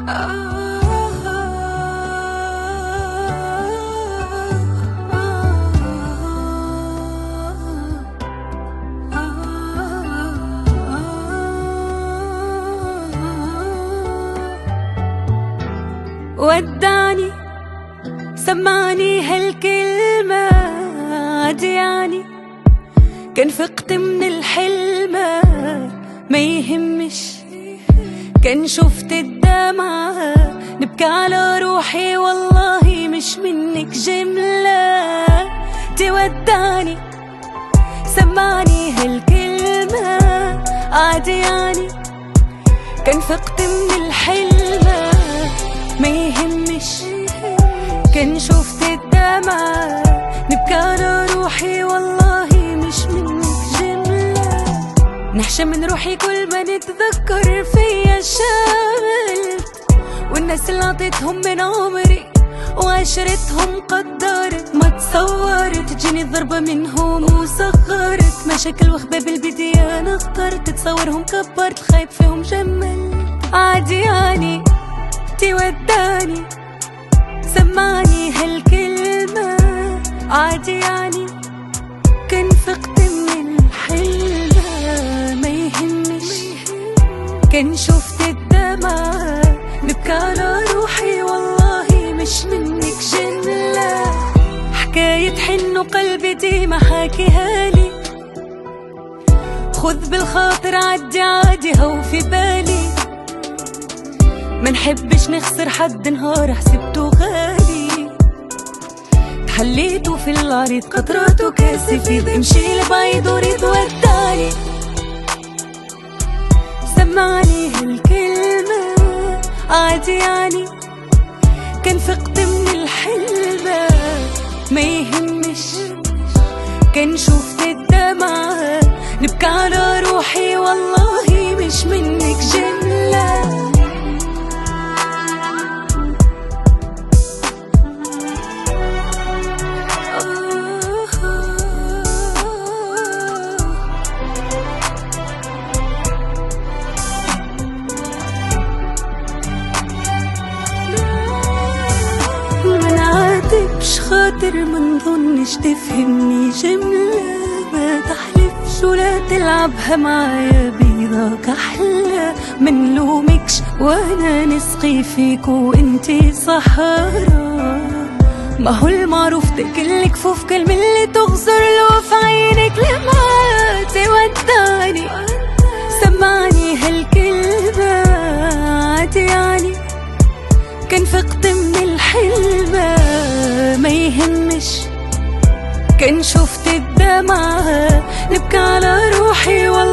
ودعني سمعني هالكلمة عادي يعني، كان فقت من الحلم ما يهمش، كان شفت الدمعة نبكي على روحي والله مش منك جملة. تودعني سمعني هالكلمة عادي يعني، كان فقت من الحلم ما يهمش، كان شفت الدمعة نبكي على روحي والله مش منك جملة. نحشى من روحي كل ما نتذكر فيا شاملت، والناس اللي عطيتهم من عمري وعشرتهم قدرت ما تصورت، تجيني الضربة منهم وصغرت، مشاكل وخباب البداية انا اخترت، تصورهم كبرت خايب فيهم جملت. عادي يعني تودعني سمعني هالكلمة عادي يعني، كان فقت من الحلم ما يهمش، كان شفت الدمعة نبكي على روحي والله مش منك جملة. حكاية حن وقلبي ديما حاكيها لي، خذ بالخاطر عدي عادي هو في بالي، ما نحبش نخسر حد نهار حسبته غالي، تحليته في العريض قطراته كاسفيد، امشي لبعيد وريد وداني سمعني هالكلمة عادي يعني، كان فقت من الحلم ما يهمش، كان شفت الدمعة نبكي على روحي والله مش منك جملة. مش خاطر منظنش تفهمني جملة، ما تحلفش ولا تلعبها معايا بيضاك أحلى، من لومكش وانا نسقي فيك وانتي صحارى، ما هو المعروف تكل كفوف كلمة اللي تغزر له في عينك لما تودعني سمعني هالكلمة عادي يعني، كان فقت من الحلم ما يهمش، كان شفت الدمعة نبكي على روحي